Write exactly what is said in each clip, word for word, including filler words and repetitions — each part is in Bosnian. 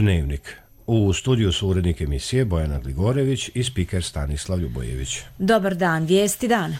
Dnevnik. U studiju su urednik emisije Bojana Gligorević i spiker Stanislav Ljubojević. Dobar dan, vijesti dana.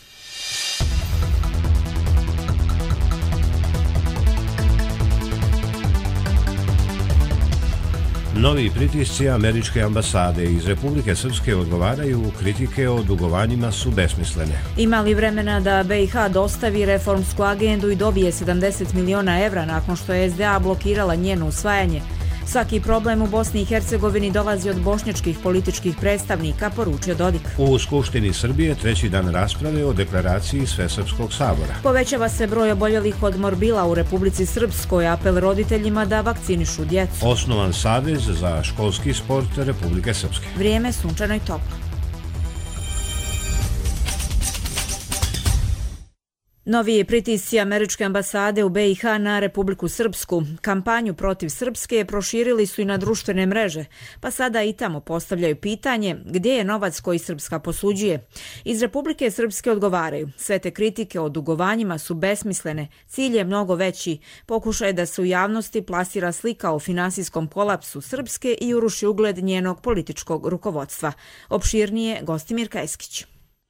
Novi pritisci američke ambasade iz Republike Srpske odgovaraju, kritike o dugovanjima su besmislene. Ima li vremena da B i H dostavi reformsku agendu i dobije sedamdeset miliona evra nakon što je S D A blokirala njeno usvajanje? Svaki problem u Bosni i Hercegovini dolazi od bošnjačkih političkih predstavnika, poručio Dodik. U Skupštini Srbije treći dan rasprave o deklaraciji Svesrpskog sabora. Povećava se broj oboljelih od morbila u Republici Srpskoj, apel roditeljima da vakcinišu djecu. Osnovan Savez za školski sport Republike Srpske. Vrijeme sunčano i toplo. Novi pritisci američke ambasade u B i H na Republiku Srpsku. Kampanju protiv Srpske proširili su i na društvene mreže, pa sada i tamo postavljaju pitanje gdje je novac koji Srpska posuđuje. Iz Republike Srpske odgovaraju, sve te kritike o dugovanjima su besmislene, cilj je mnogo veći, pokušaj da se u javnosti plasira slika o finansijskom kolapsu Srpske i uruši ugled njenog političkog rukovodstva. Opširnije Gostimir Kajskić.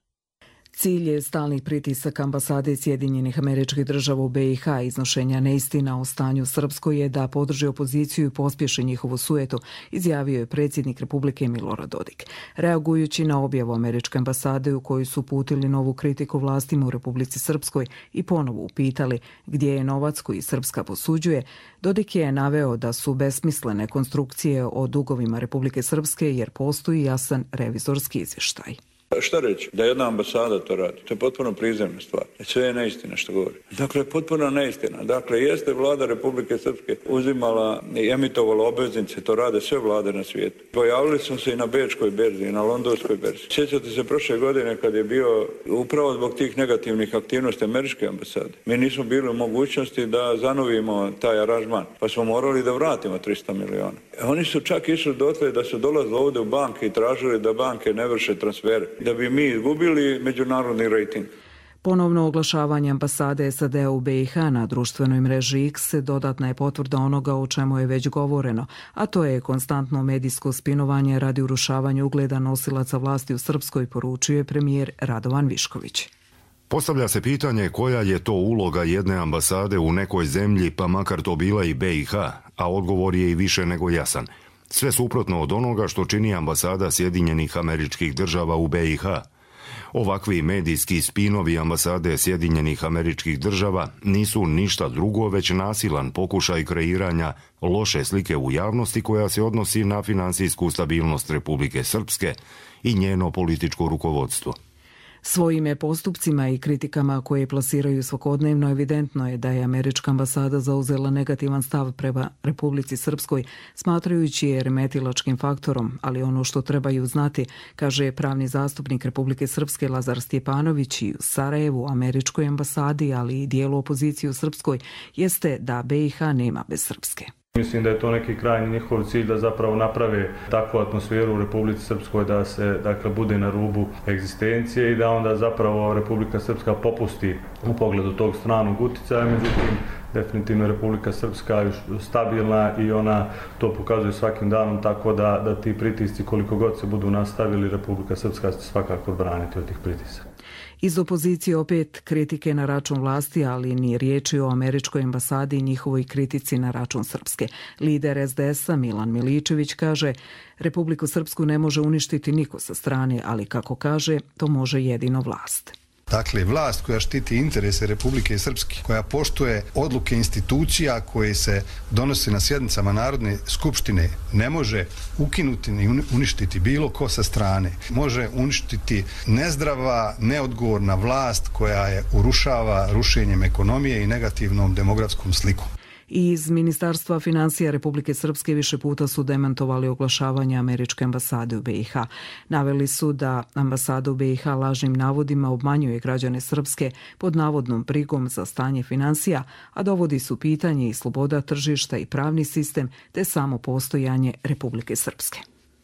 Cilj je stalnih pritisaka ambasade Sjedinjenih Američkih Država u B i H iznošenja neistina o stanju Srpskoj je da podrži opoziciju i pospješi njihovu sujetu, izjavio je predsjednik Republike Milorad Dodik. Reagujući na objavu američke ambasade u kojoj su uputili novu kritiku vlastima u Republici Srpskoj i ponovo upitali gdje je novac koji Srpska posuđuje, Dodik je naveo da su besmislene konstrukcije o dugovima Republike Srpske jer postoji jasan revizorski izvještaj. Šta reći? Da jedna ambasada to radi. To je potpuno prizemna stvar. Sve je neistina što govori. Dakle, potpuno neistina. Dakle, jeste vlada Republike Srpske uzimala i emitovala obveznice, to rade sve vlade na svijetu. Pojavili smo se i na bečkoj berzi, i na londonskoj berzi. Sjećate se prošle godine kad je bio upravo zbog tih negativnih aktivnosti američke ambasade. Mi nismo bili u mogućnosti da zanovimo taj aranžman, pa smo morali da vratimo tristo miliona. Oni su čak išli dotle da su dolazili ovdje u banke i tražili da banke ne vrše transfere, da bi mi izgubili međunarodni rejting. Ponovno oglašavanje ambasade S A D-a u B i H na društvenoj mreži X dodatna je potvrda onoga o čemu je već govoreno, a to je konstantno medijsko spinovanje radi urušavanja ugleda nosilaca vlasti u Srpskoj, poručuje premijer Radovan Višković. Postavlja se pitanje koja je to uloga jedne ambasade u nekoj zemlji, pa makar to bila i B i H, a odgovor je i više nego jasan. Sve suprotno od onoga što čini ambasada Sjedinjenih Američkih Država u B i H. Ovakvi medijski spinovi ambasade Sjedinjenih Američkih Država nisu ništa drugo već nasilan pokušaj kreiranja loše slike u javnosti koja se odnosi na finansijsku stabilnost Republike Srpske i njeno političko rukovodstvo. Svojim postupcima i kritikama koje plasiraju svakodnevno evidentno je da je američka ambasada zauzela negativan stav prema Republici Srpskoj, smatrajući je remetilačkim faktorom, ali ono što trebaju znati, kaže pravni zastupnik Republike Srpske Lazar Stjepanović i u Sarajevu, američkoj ambasadi, ali i dijelu opozicije u Srpskoj, jeste da B i H nema bez Srpske. Mislim da je to neki krajnji njihov cilj da zapravo naprave takvu atmosferu u Republici Srpskoj da se dakle bude na rubu egzistencije i da onda zapravo Republika Srpska popusti u pogledu tog stranog uticaja. Međutim, definitivno Republika Srpska je stabilna i ona to pokazuje svakim danom, tako da, da ti pritisci koliko god se budu nastavili, Republika Srpska će svakako braniti od tih pritisaka. Iz opozicije opet kritike na račun vlasti, ali ni riječi o američkoj ambasadi i njihovoj kritici na račun Srpske. Lider S D S-a Milan Miličević kaže, Republiku Srpsku ne može uništiti niko sa strane, ali kako kaže, to može jedino vlast. Dakle, vlast koja štiti interese Republike Srpske, koja poštuje odluke institucija koje se donose na sjednicama Narodne skupštine, ne može ukinuti ni uništiti bilo ko sa strane. Može uništiti nezdrava, neodgovorna vlast koja je urušava rušenjem ekonomije i negativnom demografskom slikom. Iz Ministarstva financija Republike Srpske više puta su demantovali oglašavanje američke ambasade u B i H. Naveli su da ambasada u B i H lažnim navodima obmanjuje građane Srpske pod navodnom brigom za stanje financija, a dovodi su pitanje i sloboda tržišta i pravni sistem te samo postojanje Republike Srpske.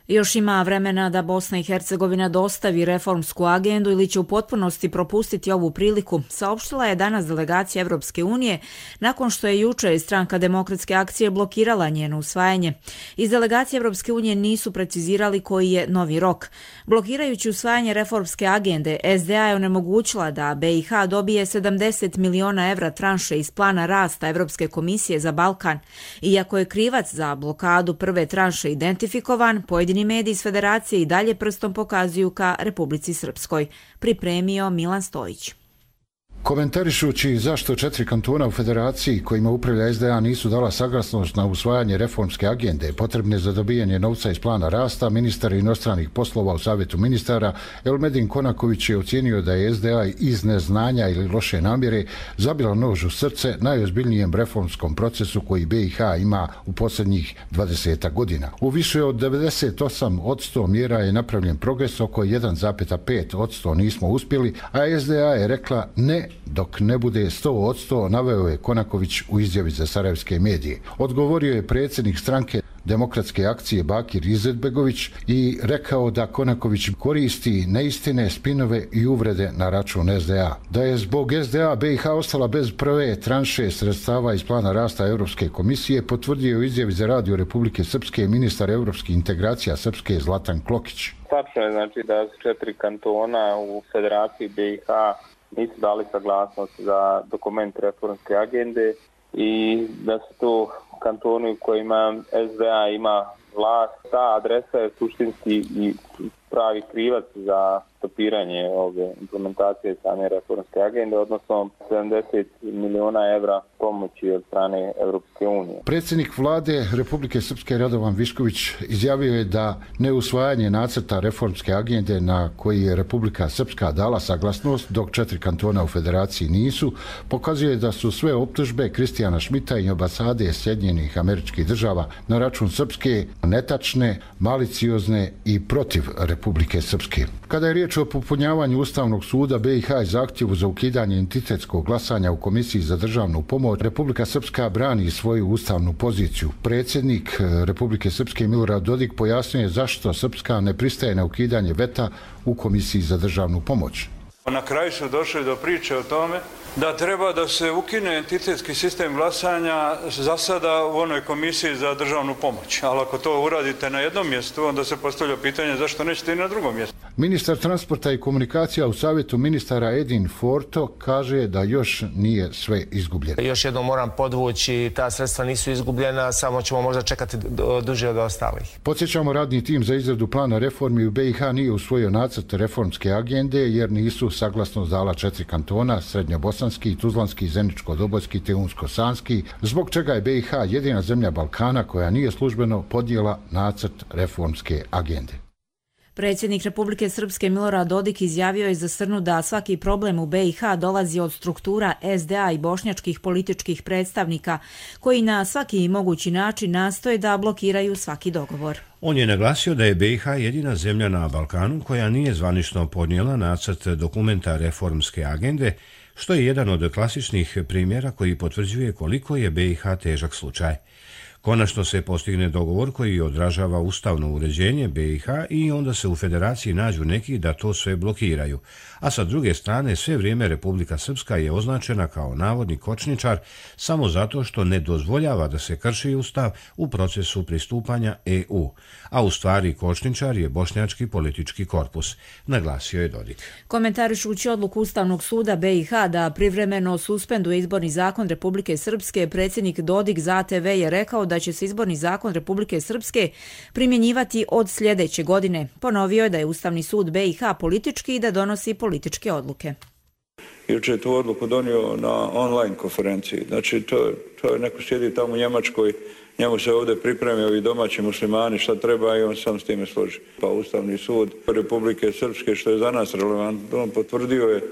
Još ima vremena da Bosna i Hercegovina dostavi reformsku agendu ili će u potpunosti propustiti ovu priliku, saopštila je danas delegacija Evropske unije nakon što je juče stranka Demokratske akcije blokirala njeno usvajanje. Iz delegacije Evropske unije nisu precizirali koji je novi rok. Blokirajući usvajanje reformske agende, S D A je onemogućila da B i H dobije sedamdeset miliona evra tranše iz plana rasta Evropske komisije za Balkan. Iako je krivac za blokadu prve tranše identifikovan, pojedini mediji iz Federacije i dalje prstom pokazuju ka Republici Srpskoj. Pripremio Milan Stojić. Komentarišući zašto četiri kantona u Federaciji kojima upravlja S D A nisu dala saglasnost na usvajanje reformske agende potrebne za dobijanje novca iz plana rasta, ministar inostranih poslova u Savjetu ministara Elmedin Konaković je ocijenio da je S D A iz neznanja ili loše namjere zabila nož u srce najozbiljnijem reformskom procesu koji B i H ima u posljednjih dvadeset godina. U više od devedeset osam posto mjera je napravljen progres, oko jedan zarez pet posto nismo uspjeli, a S D A je rekla ne dok ne bude sto posto, naveo je Konaković u izjavi za sarajevske medije. Odgovorio je predsjednik stranke Demokratske akcije Bakir Izetbegović i rekao da Konaković koristi neistine, spinove i uvrede na račun S D A. Da je zbog S D A B i H ostala bez prve tranše sredstava iz plana rasta Europske komisije, potvrdio u izjavi za radio Republike Srpske ministar europskih integracija Srpske Zlatan Klokić. Tačno je znači da su četiri kantona u Federaciji B i H nisu dali saglasnost za dokument reformske agende i da su to kantoni u kojima S D A ima vlast. Ta adresa je suštinski i pravi krivac za stopiranje ove implementacije same reformske agende, odnosno sedamdeset miliona evra pomoći od strane Evropske unije. Predsjednik vlade Republike Srpske Radovan Višković izjavio je da neusvajanje nacrta reformske agende na koji je Republika Srpska dala saglasnost, dok četiri kantona u Federaciji nisu, pokazuje da su sve optužbe Kristijana Šmita i ambasade Sjedinjenih Američkih Država na račun Srpske netačne, maliciozne i protiv Republike Srpske. Kada je riječ o popunjavanju Ustavnog suda B i H i zahtjevu za ukidanje entitetskog glasanja u Komisiji za državnu pomoć, Republika Srpska brani svoju ustavnu poziciju. Predsjednik Republike Srpske Milorad Dodik pojasnio je zašto Srpska ne pristaje na ukidanje veta u Komisiji za državnu pomoć. Na kraju su došli do priče o tome da treba da se ukine entitetski sistem glasanja za sada u onoj komisiji za državnu pomoć. Ali ako to uradite na jednom mjestu, onda se postavlja pitanje zašto nećete i na drugom mjestu. Ministar transporta i komunikacija u Savjetu ministara Edin Forto kaže da još nije sve izgubljeno. Još jednom moram podvući, ta sredstva nisu izgubljena, samo ćemo možda čekati duže od ostalih. Podsjećamo, radni tim za izradu plana reformi u B i H nije usvojio nacrt reformske agende jer nisu saglasnost dala četiri kantona, Srednjobosanski, Tuzlanski, Zeničko-Dobojski te Unsko-Sanski, zbog čega je B i H jedina zemlja Balkana koja nije službeno podnijela nacrt reformske agende. Predsjednik Republike Srpske Milorad Dodik izjavio je za Srnu da svaki problem u B i H dolazi od struktura S D A i bošnjačkih političkih predstavnika koji na svaki mogući način nastoje da blokiraju svaki dogovor. On je naglasio da je B i H jedina zemlja na Balkanu koja nije zvanično podnijela nacrt dokumenta reformske agende, što je jedan od klasičnih primjera koji potvrđuje koliko je B i H težak slučaj. Konačno se postigne dogovor koji odražava ustavno uređenje B i H i onda se u Federaciji nađu neki da to sve blokiraju, a sa druge strane sve vrijeme Republika Srpska je označena kao navodni kočničar samo zato što ne dozvoljava da se krši ustav u procesu pristupanja E U, a u stvari kočničar je bošnjački politički korpus, naglasio je Dodik. Komentarišući odluku Ustavnog suda B i H da privremeno suspenduje izborni zakon Republike Srpske, predsjednik Dodik za A T V je rekao da će se izborni zakon Republike Srpske primjenjivati od sljedeće godine. Ponovio je da je Ustavni sud B i H politički i da donosi političke odluke. Juče je tu odluku donio na online konferenciji. Znači, to, to je neko sjedi tamo u Njemačkoj, njemu se ovdje pripremi ovi domaći muslimani šta treba i on sam s time složi. Pa Ustavni sud Republike Srpske, što je za nas relevantno, potvrdio je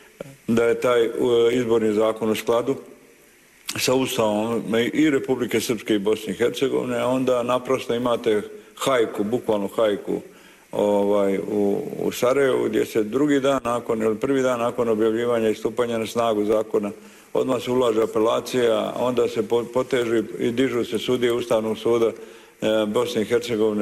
da je taj izborni zakon u skladu sa Ustavom i Republike Srpske i Bosne i Hercegovine, a onda naprosto imate hajku, bukvalno hajku ovaj, u, u Sarajevu, gdje se drugi dan nakon, ili prvi dan nakon objavljivanja i stupanja na snagu zakona odmah se ulaže apelacija, onda se potežu i dižu se sudije Ustavnog suda e, Bosne i Hercegovine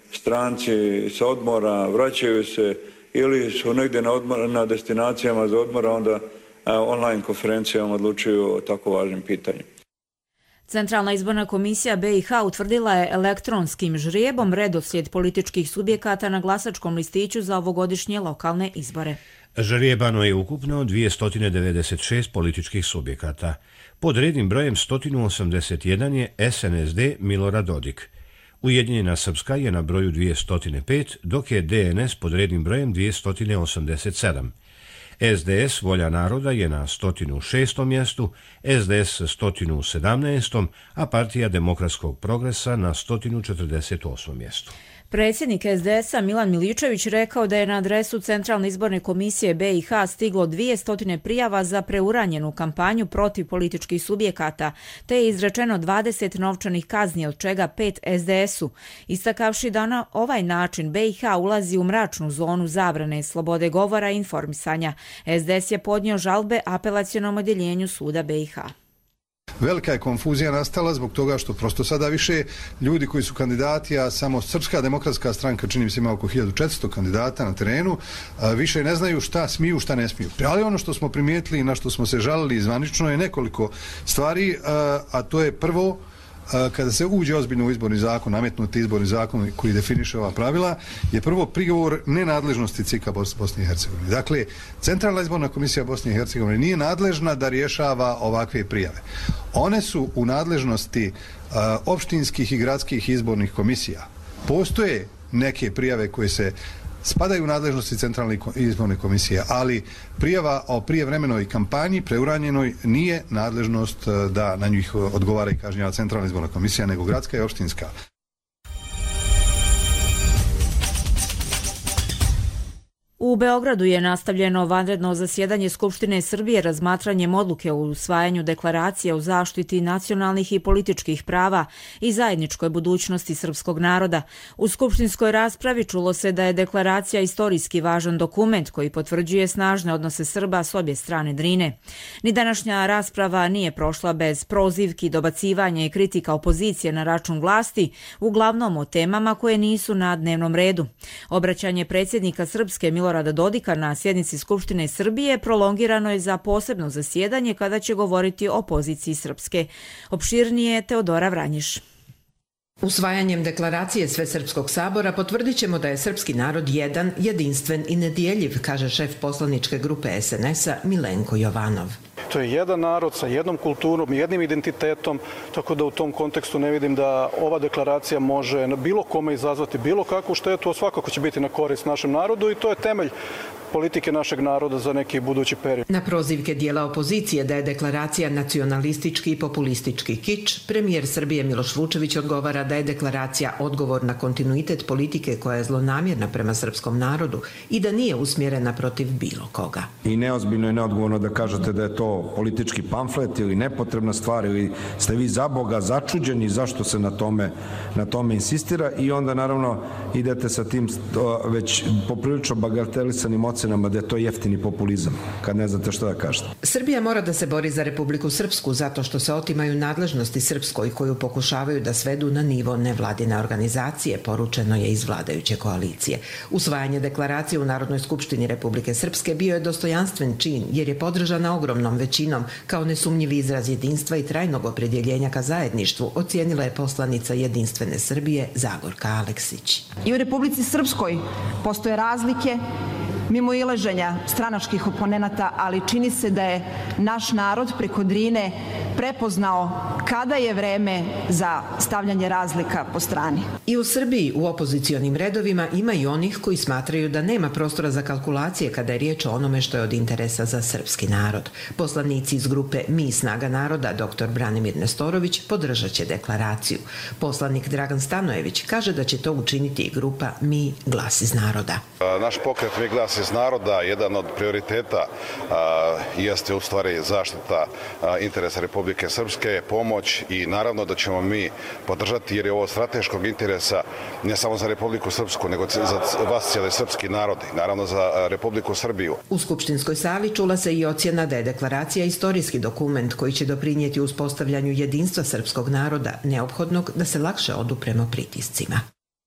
stranci sa odmora, vraćaju se ili su negdje na, odmor, na destinacijama za odmora, onda online konferencijama odlučuju o tako važnim pitanjima. Centralna izborna komisija B i H utvrdila je elektronskim žrijebom redoslijed političkih subjekata na glasačkom listiću za ovogodišnje lokalne izbore. Žrijebano je ukupno dvjesto devedeset šest političkih subjekata. Pod rednim brojem sto osamdeset jedan je S N S D Milorad Dodik. Ujedinjena Srpska je na broju dvjesto pet, dok je D N S pod rednim brojem dvjesto osamdeset sedam. S D S Volja naroda je na sto šestom mjestu, S D S sto sedamnaestom, a Partija demokratskog progresa na sto četrdeset osmom mjestu. Predsjednik S D S-a Milan Miličević rekao da je na adresu Centralne izborne komisije B i H stiglo dvjesto prijava za preuranjenu kampanju protiv političkih subjekata, te je izrečeno dvadeset novčanih kazni, od čega pet S D S-u, istakavši da na ovaj način B i H ulazi u mračnu zonu zabrane slobode govora i informisanja. S D S je podnio žalbe apelacionom odjeljenju suda B i H. Velika je konfuzija nastala zbog toga što prosto sada više ljudi koji su kandidati, a samo Srpska demokratska stranka, čini mi se, ima oko hiljadu četiristo kandidata na terenu, više ne znaju šta smiju, šta ne smiju. Ali ono što smo primijetili i na što smo se žalili zvanično je nekoliko stvari, a to je prvo, kada se uđe ozbiljno u izborni zakon, nametnuti izborni zakon koji definiše ova pravila, je prvo prigovor nenadležnosti C I K-a Bosne i Hercegovine. Dakle, Centralna izborna komisija Bosne i Hercegovine nije nadležna da rješava ovakve prijave. One su u nadležnosti a, opštinskih i gradskih izbornih komisija. Postoje neke prijave koje se spadaju u nadležnosti Centralne izborne komisije, ali prijava o prijevremenoj kampanji, preuranjenoj, nije nadležnost da na njih odgovara i kažnjava Centralna izborna komisija, nego gradska i opštinska. U Beogradu je nastavljeno vanredno zasjedanje Skupštine Srbije razmatranjem odluke o usvajanju deklaracije o zaštiti nacionalnih i političkih prava i zajedničkoj budućnosti srpskog naroda. U skupštinskoj raspravi čulo se da je deklaracija istorijski važan dokument koji potvrđuje snažne odnose Srba s obje strane Drine. Ni današnja rasprava nije prošla bez prozivki, dobacivanja i kritika opozicije na račun vlasti, uglavnom o temama koje nisu na dnevnom redu. Obraćanje predsjednika Srpske Milorada Dodika na sjednici Skupštine Srbije prolongirano je za posebno zasjedanje kada će govoriti o poziciji Srpske. Opširnije Teodora Vranješ. Usvajanjem deklaracije Svesrpskog sabora potvrdit ćemo da je srpski narod jedan, jedinstven i nedjeljiv, kaže šef poslaničke grupe S N S-a Milenko Jovanov. To je jedan narod sa jednom kulturom, jednim identitetom, tako da u tom kontekstu ne vidim da ova deklaracija može na bilo kome izazvati bilo kakvu štetu, a svakako će biti na korist našem narodu i to je temelj politike našeg naroda za neki budući period. Na prozivke dijela opozicije da je deklaracija nacionalistički i populistički kič, premijer Srbije Miloš Vučević odgovara da je deklaracija odgovor na kontinuitet politike koja je zlonamjerna prema srpskom narodu i da nije usmjerena protiv bilo koga. I neozbiljno i neodgovorno da kažete da je to politički pamflet ili nepotrebna stvar ili ste vi za Boga začuđeni zašto se na tome, na tome insistira i onda naravno idete sa tim već poprilično bagatelisanim ocenama da je to jeftini populizam, kad ne znate što da kažete. Srbija mora da se bori za Republiku Srpsku zato što se otimaju nadležnosti Srpskoj koju pokušavaju da svedu na nivo nevladine organizacije, poručeno je iz vladajuće koalicije. Usvajanje deklaracije u Narodnoj skupštini Republike Srpske bio je dostojanstven čin jer je podržana ogromnom većinom kao nesumnjivi izraz jedinstva i trajnog opredjeljenja ka zajedništvu, ocijenila je poslanica Jedinstvene Srbije Zagorka Aleksić. I u Republici Srpskoj postoje razlike mimo ilaženja stranačkih oponenata, ali čini se da je naš narod preko Drine prepoznao kada je vreme za stavljanje razlika po strani. I u Srbiji u opozicionim redovima ima i onih koji smatraju da nema prostora za kalkulacije kada je riječ o onome što je od interesa za srpski narod. Poslanici iz grupe Mi snaga naroda, doktor Branimir Nestorović, podržat će deklaraciju. Poslanik Dragan Stanojević kaže da će to učiniti i grupa Mi glas iz naroda. Naš pokret Mi glas iz naroda, jedan od prioriteta a, jeste u stvari zaštita a, interesa Republike Srpske, pomoć i naravno da ćemo mi podržati jer je ovo strateškog interesa ne samo za Republiku Srpsku, nego za vas cijeli srpski narod i naravno za Republiku Srbiju. U skupštinskoj sali čula se i ocjena da je deklaracija istorijski dokument koji će doprinijeti uspostavljanju jedinstva srpskog naroda, neophodnog da se lakše odupremo pritiscima.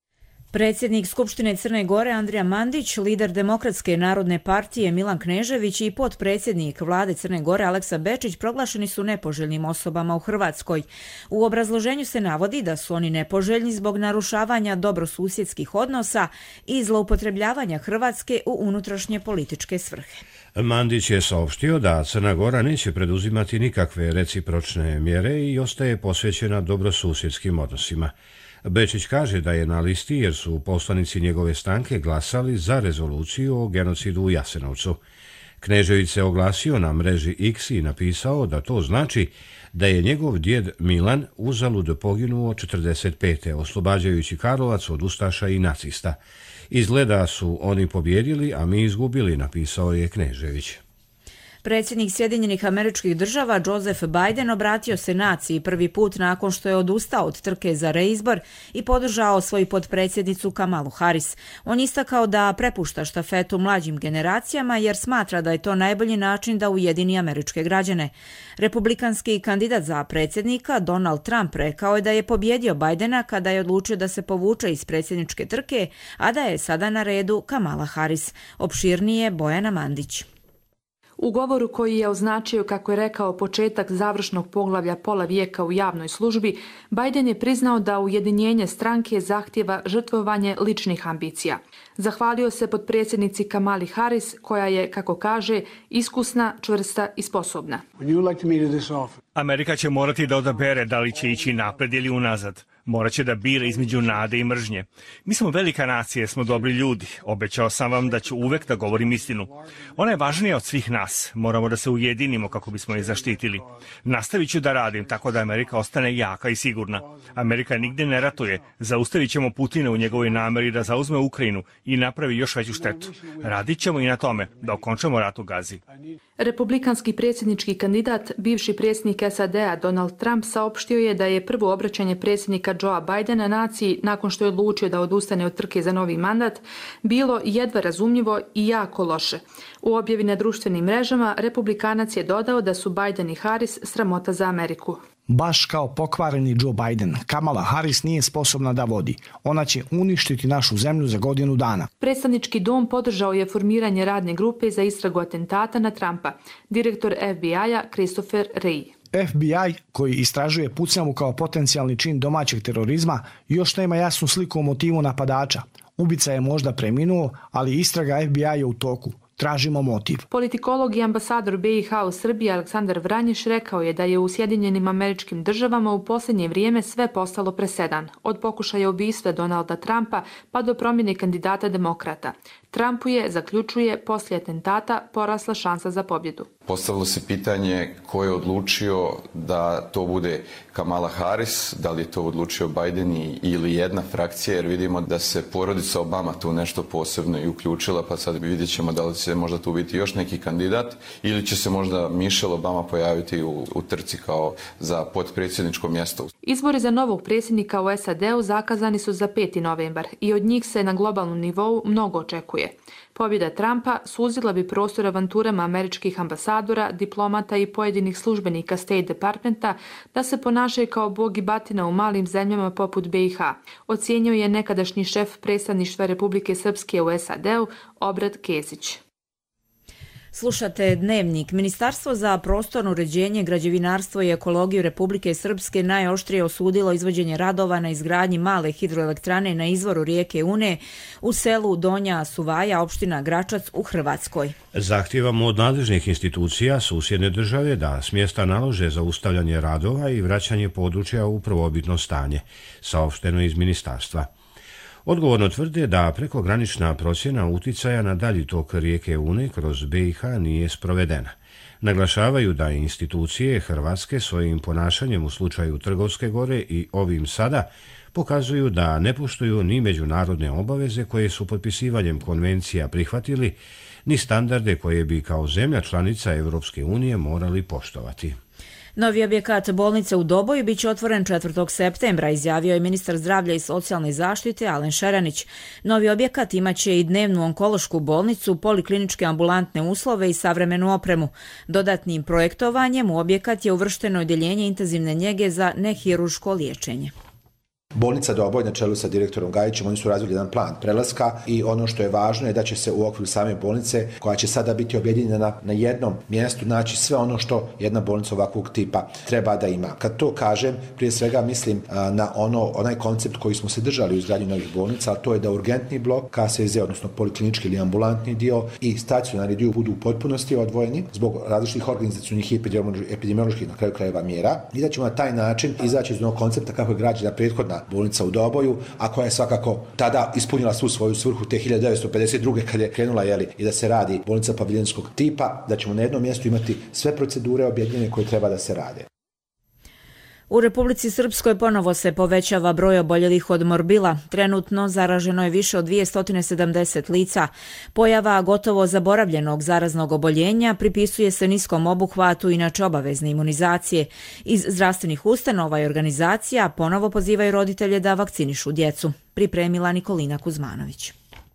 Predsjednik Skupštine Crne Gore Andrija Mandić, lider Demokratske narodne partije Milan Knežević i potpredsjednik vlade Crne Gore Aleksa Bečić proglašeni su nepoželjnim osobama u Hrvatskoj. U obrazloženju se navodi da su oni nepoželjni zbog narušavanja dobrosusjedskih odnosa i zloupotrebljavanja Hrvatske u unutrašnje političke svrhe. Mandić je saopštio da Crna Gora neće preduzimati nikakve recipročne mjere i ostaje posvećena dobrosusjedskim odnosima. Bečić kaže da je na listi jer su poslanici njegove stranke glasali za rezoluciju o genocidu u Jasenovcu. Knežević se oglasio na mreži X i napisao da to znači da je njegov djed Milan uzalud poginuo četrdeset pete oslobađajući Karlovac od ustaša i nacista. Izgleda su oni pobjedili, a mi izgubili, napisao je Knežević. Predsjednik Sjedinjenih Američkih Država Joseph Biden obratio se naciji prvi put nakon što je odustao od trke za reizbor i podržao svoju potpredsjednicu Kamalu Harris. On istakao da prepušta štafetu mlađim generacijama jer smatra da je to najbolji način da ujedini američke građane. Republikanski kandidat za predsjednika Donald Trump rekao je da je pobjedio Bidena kada je odlučio da se povuče iz predsjedničke trke, a da je sada na redu Kamala Harris. Opširnije Bojana Mandić. U govoru koji je označio, kako je rekao, početak završnog poglavlja pola vijeka u javnoj službi, Biden je priznao da ujedinjenje stranke zahtjeva žrtvovanje ličnih ambicija. Zahvalio se potpredsjednici Kamali Harris, koja je, kako kaže, iskusna, čvrsta i sposobna. Amerika će morati da odabere da li će ići napred ili unazad. Morat će da bira između nade i mržnje. Mi smo velika nacija, smo dobri ljudi. Obećao sam vam da ću uvek da govorim istinu. Ona je važnija od svih nas. Moramo da se ujedinimo kako bismo je zaštitili. Nastavit ću da radim tako da Amerika ostane jaka i sigurna. Amerika nigde ne ratuje. Zaustavit ćemo Putina u njegovoj nameri da zauzme Ukrajinu i napravi još veću štetu. Radit ćemo i na tome da okončamo rat u Gazi. Republikanski predsjednički kandidat, bivši predsjednik S A D-a Donald Trump saopštio je da je prvo obraćanje predsjednika Joea Bidena naciji nakon što je odlučio da odustane od trke za novi mandat bilo jedva razumljivo i jako loše. U objavi na društvenim mrežama Republikanac je dodao da su Biden i Harris sramota za Ameriku. Baš kao pokvareni Joe Biden, Kamala Harris nije sposobna da vodi. Ona će uništiti našu zemlju za godinu dana. Predstavnički dom podržao je formiranje radne grupe za istragu atentata na Trumpa. Direktor F B I-a Christopher Wray. F B I, koji istražuje pucnjavu kao potencijalni čin domaćeg terorizma, još nema jasnu sliku o motivu napadača. Ubica je možda preminuo, ali istraga F B I je u toku. Tražimo motiv. Politikolog i ambasador B i H u Srbiji Aleksandar Vranješ rekao je da je u Sjedinjenim Američkim Državama u posljednje vrijeme sve postalo presedan. Od pokušaja ubistva Donalda Trumpa pa do promjene kandidata demokrata. Trumpu je, zaključuje, poslije atentata porasla šansa za pobjedu. Postavilo se pitanje ko je odlučio da to bude Kamala Harris, da li je to odlučio Biden ili jedna frakcija, jer vidimo da se porodica Obama tu nešto posebno i uključila, pa sad vidjet ćemo da li će možda tu biti još neki kandidat ili će se možda Michelle Obama pojaviti u, u trci kao za potpredsjedničko mjesto. Izbori za novog predsjednika u S A D-u zakazani su za peti novembar i od njih se na globalnom nivou mnogo očekuje. Pobjeda Trumpa suzila bi prostor avanturama američkih ambasadora, diplomata i pojedinih službenika State Departmenta da se ponašaju kao bog i batina u malim zemljama poput B i H, ocijenio je nekadašnji šef predstavništva Republike Srpske u S A D-u Obrat Kesić. Slušate Dnevnik. Ministarstvo za prostorno uređenje, građevinarstvo i ekologiju Republike Srpske najoštrije osudilo izvođenje radova na izgradnji male hidroelektrane na izvoru rijeke Une u selu Donja Suvaja, opština Gračac u Hrvatskoj. Zahtijevamo od nadležnih institucija susjedne države da s mjesta nalože zaustavljanje radova i vraćanje područja u prvobitno stanje, saopšteno iz ministarstva. Odgovorno tvrde da prekogranična procjena uticaja na dalji tok rijeke Une kroz B i H nije sprovedena. Naglašavaju da institucije Hrvatske svojim ponašanjem u slučaju Trgovske gore i ovim sada pokazuju da ne poštuju ni međunarodne obaveze koje su potpisivanjem konvencija prihvatili, ni standarde koje bi kao zemlja članica Europske unije morali poštovati. Novi objekat bolnice u Doboju biće otvoren četvrtog septembra, izjavio je ministar zdravlja i socijalne zaštite Alen Šeranić. Novi objekat imaće i dnevnu onkološku bolnicu, polikliničke ambulantne uslove i savremenu opremu. Dodatnim projektovanjem u objekat je uvršteno odjeljenje intenzivne njege za nehirurško liječenje. Bolnica Doboj na čelu sa direktorom Gajićem, oni su razvili jedan plan prelaska i ono što je važno je da će se u okviru same bolnice, koja će sada biti objedinjena na jednom mjestu, naći sve ono što jedna bolnica ovakvog tipa treba da ima. Kad to kažem, prije svega mislim na ono, onaj koncept koji smo se držali u izgradnju novih bolnica, a to je da urgentni blok, K S Z, odnosno poliklinički ili ambulantni dio i stacionarni dio budu u potpunosti odvojeni zbog različitih organizacionih i epidemioloških na kraju krajeva mjera i da ćemo na taj način izaći iz onog koncepta kako je građena prethodna bolnica u Doboju, a koja je svakako tada ispunila svu svoju svrhu te hiljadu devetsto pedeset druge kad je krenula jeli, i da se radi bolnica paviljonskog tipa, da ćemo na jednom mjestu imati sve procedure objedinjene koje treba da se rade. U Republici Srpskoj ponovo se povećava broj oboljelih od morbila. Trenutno zaraženo je više od dvjesto sedamdeset lica. Pojava gotovo zaboravljenog zaraznog oboljenja pripisuje se niskom obuhvatu inače obavezne imunizacije. Iz zdravstvenih ustanova i organizacija ponovo pozivaju roditelje da vakcinišu djecu. Pripremila Nikolina Kuzmanović.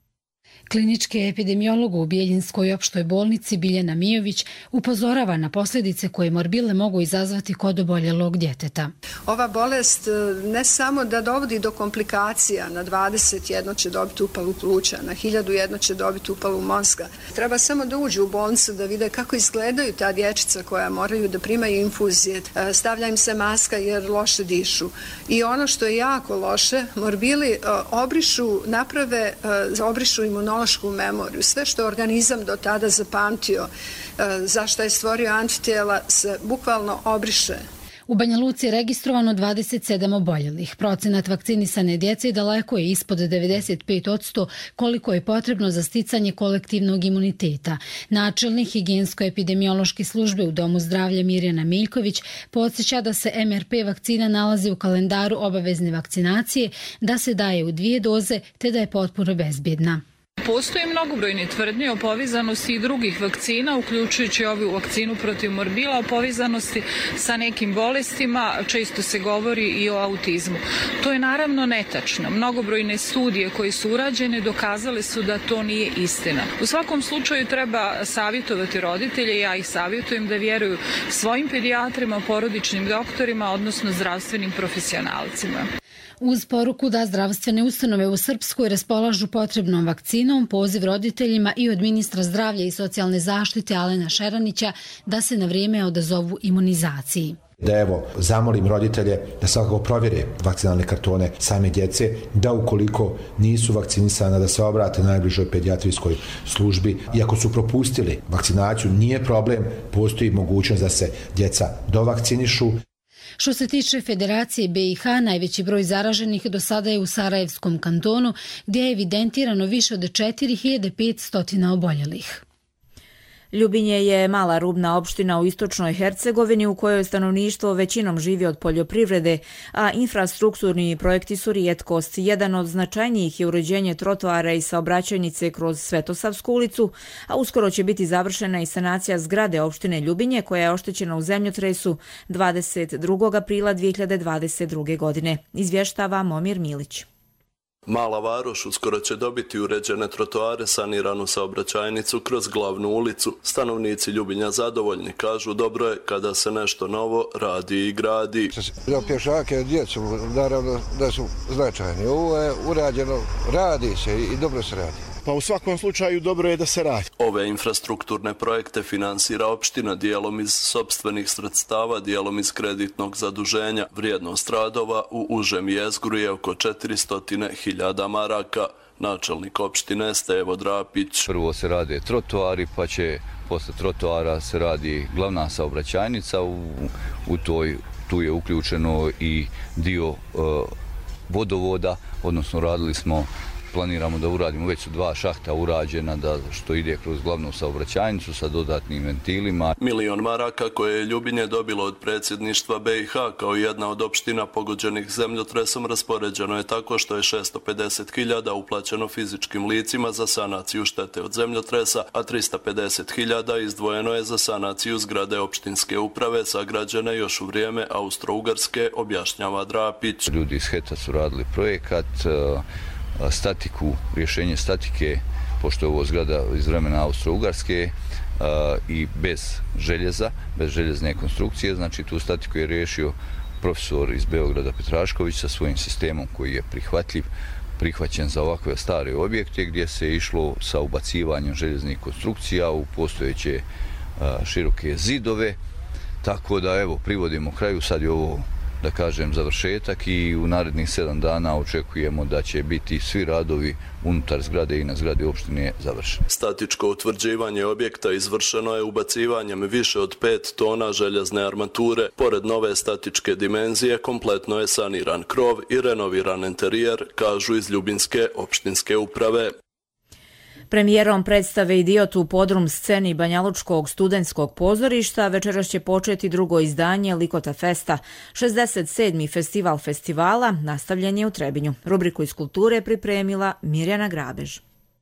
Klinički epidemiolog u Bijeljinskoj opštoj bolnici Biljana Mijović upozorava na posljedice koje morbile mogu izazvati kod oboljelog djeteta. Ova bolest ne samo da dovodi do komplikacija, na dvadeset jedno će dobiti upalu pluća, na hiljadu jedno će dobiti upalu mozga. Treba samo da uđu u bolnicu da vide kako izgledaju ta dječica koja moraju da primaju infuzije. Stavlja im se maska jer loše dišu. I ono što je jako loše, morbili obrišu, naprave, obrišu imunološku memoriju. Sve što je organizam do tada zapamtio, zašto je stvorio antitijela, se bukvalno obriše. U Banja Luci je registrovano dvadeset sedam oboljelih. Procenat vakcinisane djece daleko je ispod devedeset pet posto koliko je potrebno za sticanje kolektivnog imuniteta. Načelnik higijensko-epidemiološke službe u Domu zdravlja Mirjana Miljković podsjeća da se M R P vakcina nalazi u kalendaru obavezne vakcinacije, da se daje u dvije doze te da je potpuno bezbjedna. Postoje mnogobrojne tvrdnje o povezanosti i drugih vakcina, uključujući ovu vakcinu protiv morbila, o povezanosti sa nekim bolestima, često se govori i o autizmu. To je naravno netačno. Mnogobrojne studije koje su urađene dokazale su da to nije istina. U svakom slučaju treba savjetovati roditelje, ja ih savjetujem da vjeruju svojim pedijatrima, porodičnim doktorima, odnosno zdravstvenim profesionalcima. Uz poruku da zdravstvene ustanove u Srpskoj raspolažu potrebnom vakcinom, poziv roditeljima i od ministra zdravlja i socijalne zaštite Alena Šeranića da se na vrijeme odazovu imunizaciji. Da evo, zamolim roditelje da svakako provjere vakcinalne kartone same djece, da ukoliko nisu vakcinisana da se obrate najbližoj pedijatrijskoj službi. Iako su propustili vakcinaciju, nije problem, postoji mogućnost da se djeca dovakcinišu. Što se tiče Federacije B i H, najveći broj zaraženih do sada je u Sarajevskom kantonu, gdje je evidentirano više od četiri hiljade petsto oboljelih. Ljubinje je mala rubna opština u istočnoj Hercegovini u kojoj stanovništvo većinom živi od poljoprivrede, a infrastrukturni projekti su rijetkost. Jedan od značajnijih je uređenje trotoara i saobraćajnice kroz Svetosavsku ulicu, a uskoro će biti završena i sanacija zgrade opštine Ljubinje koja je oštećena u zemljotresu dvadeset drugog aprila dvije hiljade dvadeset druge. godine. Izvještava Momir Milić. Mala Varoš uskoro će dobiti uređene trotoare, saniranu saobraćajnicu kroz glavnu ulicu. Stanovnici Ljubinja zadovoljni, kažu dobro je kada se nešto novo radi i gradi. Za pješake djecu, naravno da su značajni. Ovo je urađeno, radi se i dobro se radi. Pa u svakom slučaju dobro je da se radi. Ove infrastrukturne projekte finansira opština dijelom iz sopstvenih sredstava, dijelom iz kreditnog zaduženja. Vrijednost radova u užem jezgru je oko četiristo hiljada maraka. Načelnik opštine Stevo Drapić. Prvo se rade trotoari, pa će posle trotoara se radi glavna saobraćajnica. U, u toj, tu je uključeno i dio uh, vodovoda, odnosno radili smo planiramo da uradimo, već su dva šahta urađena da što ide kroz glavnu saobraćajnicu sa dodatnim ventilima. Milion maraka koje je Ljubinje dobilo od predsjedništva B i H kao jedna od opština pogođenih zemljotresom raspoređeno je tako što je šesto pedeset hiljada uplaćeno fizičkim licima za sanaciju štete od zemljotresa, a tristo pedeset hiljada izdvojeno je za sanaciju zgrade opštinske uprave sagrađene još u vrijeme Austro-Ugarske, objašnjava Drapić. Ljudi iz Heta su radili projekat, statiku, rješenje statike, pošto je ovo zgrada iz vremena Austro-Ugarske i bez željeza, bez željezne konstrukcije, znači tu statiku je riješio profesor iz Beograda Petrašković sa svojim sistemom koji je prihvatljiv, prihvaćen za ovakve stare objekte gdje se išlo sa ubacivanjem željeznih konstrukcija u postojeće široke zidove. Tako da evo, privodimo kraju, sad je ovo, da kažem, završetak i u narednih sedam dana očekujemo da će biti svi radovi unutar zgrade i na zgradi opštine završeni. Statičko utvrđivanje objekta izvršeno je ubacivanjem više od pet tona željezne armature. Pored nove statičke dimenzije, kompletno je saniran krov i renoviran interijer, kažu iz Ljubinske opštinske uprave. Premijerom predstave Idiot u podrum sceni Banjalučkog studentskog pozorišta večeras će početi drugo izdanje Likota Festa, šezdeset sedmi festival festivala, nastavljen je u Trebinju. Rubriku iz kulture pripremila Mirjana Grabež.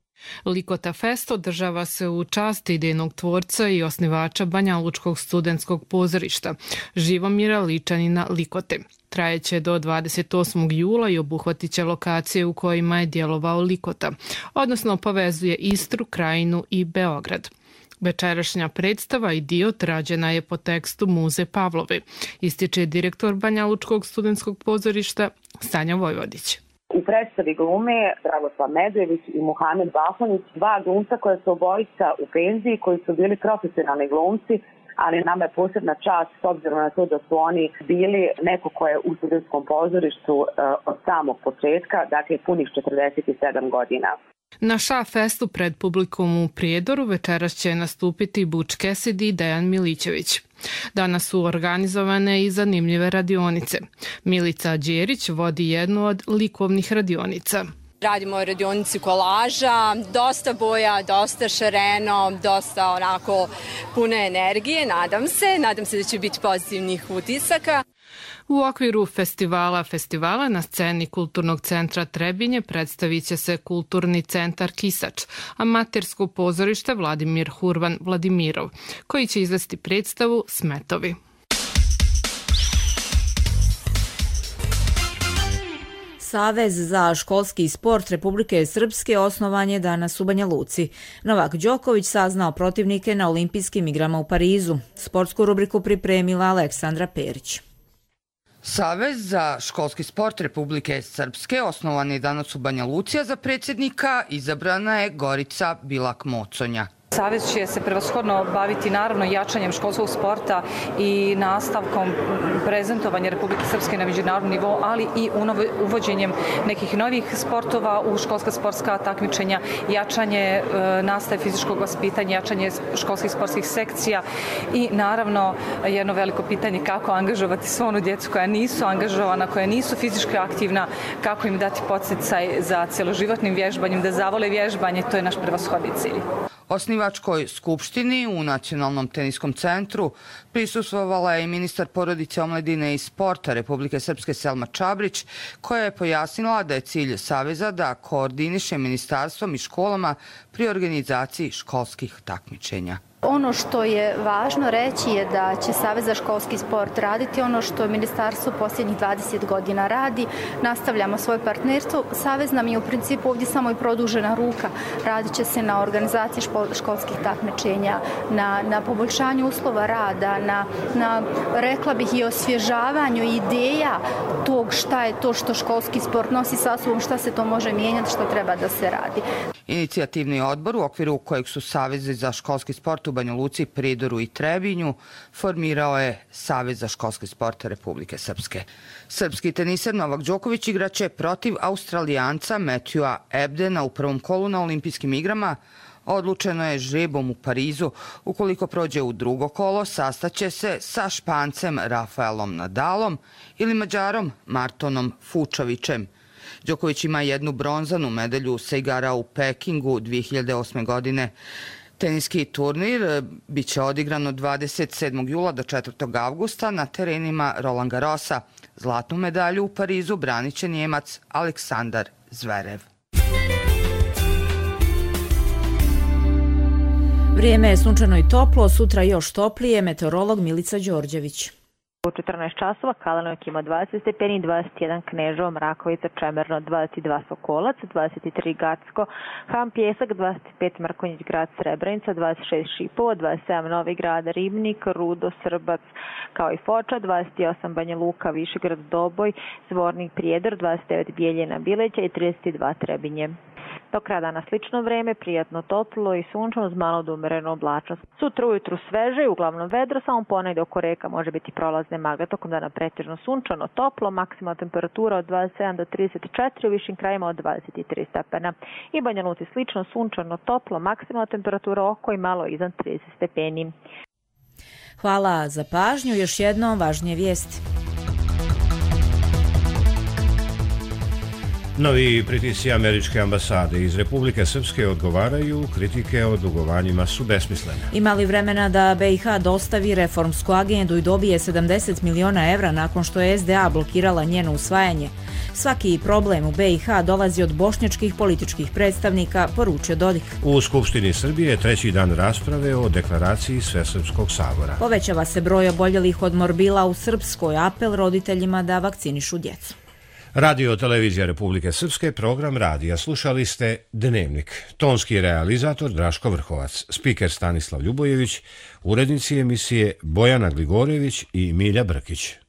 Likota Fest održava se u čast idejnog tvorca i osnivača Banjalučkog studentskog pozorišta, Živomira Ličanina Likote. Trajeće do dvadeset osmog jula i obuhvatit će lokacije u kojima je djelovao Likota, odnosno povezuje Istru, Krajinu i Beograd. Večerašnja predstava Idiot rađena je po tekstu Muze Pavlove, ističe direktor Banjalučkog studentskog pozorišta Sanja Vojvodić. U predstavi glume Dragoslav Medvejević i Muhamed Bahonić, dva glumca koja su obojica u penziji, koji su bili profesionalni glumci, ali nama je posebna čast s obzirom na to da su oni bili neko ko je u studentskom pozorištu od samog početka, dakle punih četrdeset sedam godina. Na Ša festu pred publikom u Prijedoru večeras će nastupiti Butch Cassidy i Dejan Milićević. Danas su organizovane i zanimljive radionice. Milica Đerić vodi jednu od likovnih radionica. Radimo o radionici kolaža, dosta boja, dosta šareno, dosta onako pune energije, nadam se. Nadam se da će biti pozitivnih utisaka. U okviru festivala festivala na sceni Kulturnog centra Trebinje predstavit će se Kulturni centar Kisač, amatersko pozorište Vladimir Hurvan Vladimirov, koji će izvesti predstavu Smetovi. Savez za školski sport Republike Srpske osnovan je danas u Banja Luci. Novak Đoković saznao protivnike na olimpijskim igrama u Parizu. Sportsku rubriku pripremila Aleksandra Perić. Savez za školski sport Republike Srpske osnovan je danas u Banja Luci, a za predsjednika izabrana je Gorica Bilak-Moconja. Savez će se prevashodno baviti naravno jačanjem školskog sporta i nastavkom prezentovanja Republike Srpske na međunarodnom nivou, ali i uvođenjem nekih novih sportova u školska sportska takmičenja, jačanje e, nastave fizičkog vaspitanja, jačanje školskih sportskih sekcija i naravno jedno veliko pitanje kako angažovati svu onu djecu koja nisu angažovana, koja nisu fizički aktivna, kako im dati podsticaj za cjeloživotnim vježbanjem, da zavole vježbanje, to je naš prevashodni cilj. Osnivačkoj skupštini u Nacionalnom teniskom centru prisustvovala je i ministar porodice, omladine i sporta Republike Srpske Selma Čabrić, koja je pojasnila da je cilj Saveza da koordiniše ministarstvom i školama pri organizaciji školskih takmičenja. Ono što je važno reći je da će Savez za školski sport raditi ono što ministarstvo posljednjih dvadeset godina radi. Nastavljamo svoje partnerstvo. Savez nam je u principu ovdje samo i produžena ruka. Radit će se na organizaciji školskih takmičenja, na, na poboljšanju uslova rada, na, na, rekla bih, i osvježavanju ideja tog šta je to što školski sport nosi sa sobom, šta se to može mijenjati, što treba da se radi. Inicijativni odbor u okviru kojeg su Savezi za školski sport u Banja Luci, Prijedoru i Trebinju formirao je Savez za školski sport Republike Srpske. Srpski teniser Novak Đoković igraće protiv Australijanca Matthewa Ebdena u prvom kolu na olimpijskim igrama. Odlučeno je žrebom u Parizu. Ukoliko prođe u drugo kolo, sastaće se sa Špancem Rafaelom Nadalom ili Mađarom Martonom Fučovićem. Đoković ima jednu bronzanu medalju sa igara u Pekingu dvije hiljade osme. godine. Teniski turnir biće odigran od dvadeset sedmog jula do četvrtog avgusta na terenima Roland Garrosa. Zlatnu medalju u Parizu branit će Njemac Aleksandar Zverev. Vrijeme je sunčano i toplo, sutra još toplije, meteorolog Milica Đorđević. U četrnaest časova Kalanovik ima dvadeset stepeni, dvadeset jedan Kneževo, Mrakovica, Čemerno, dvadeset dva Sokolac, dvadeset tri Gacko, Ham Pjesak, dvadeset pet Mrkonjić Grad, Srebrenica, dvadeset šest Šipovo, dvadeset sedam Novi Grad, Ribnik, Rudo, Srbac, kao i Foča, dvadeset osam Banja Luka, Višegrad, Doboj, Zvornik, Prijedor, dvadeset devet Bijeljina, Bileća i trideset dva Trebinje. Do kraja dana slično vreme, prijatno toplo i sunčano uz malo do umerenu oblačnost. Sutra ujutru sveže i uglavnom vedro, samo ponegde oko reka može biti prolazne magle. Tokom dana pretežno sunčano, toplo, maksimalna temperatura od dvadeset sedam do trideset četiri, u višim krajima od dvadeset tri stepena. I Banja Luci slično sunčano, toplo, maksimalna temperatura oko i malo iznad trideset stepeni. Hvala za pažnju. Još jednom važnije vijesti. Novi pritisci američke ambasade iz Republike Srpske odgovaraju, kritike o dugovanjima su besmislene. Ima li vremena da B i H dostavi reformsku agendu i dobije sedamdeset miliona evra nakon što je S D A blokirala njeno usvajanje? Svaki problem u B i H dolazi od bošnjačkih političkih predstavnika, poručio Dodik. U Skupštini Srbije treći dan rasprave o deklaraciji Svesrpskog sabora. Povećava se broj oboljelih od morbila u Srpskoj, apel roditeljima da vakcinišu djecu. Radio televizija Republike Srpske, program radija. Slušali ste Dnevnik. Tonski realizator Draško Vrhovac, spiker Stanislav Ljubojević, urednici emisije Bojana Gligorjević i Milja Brkić.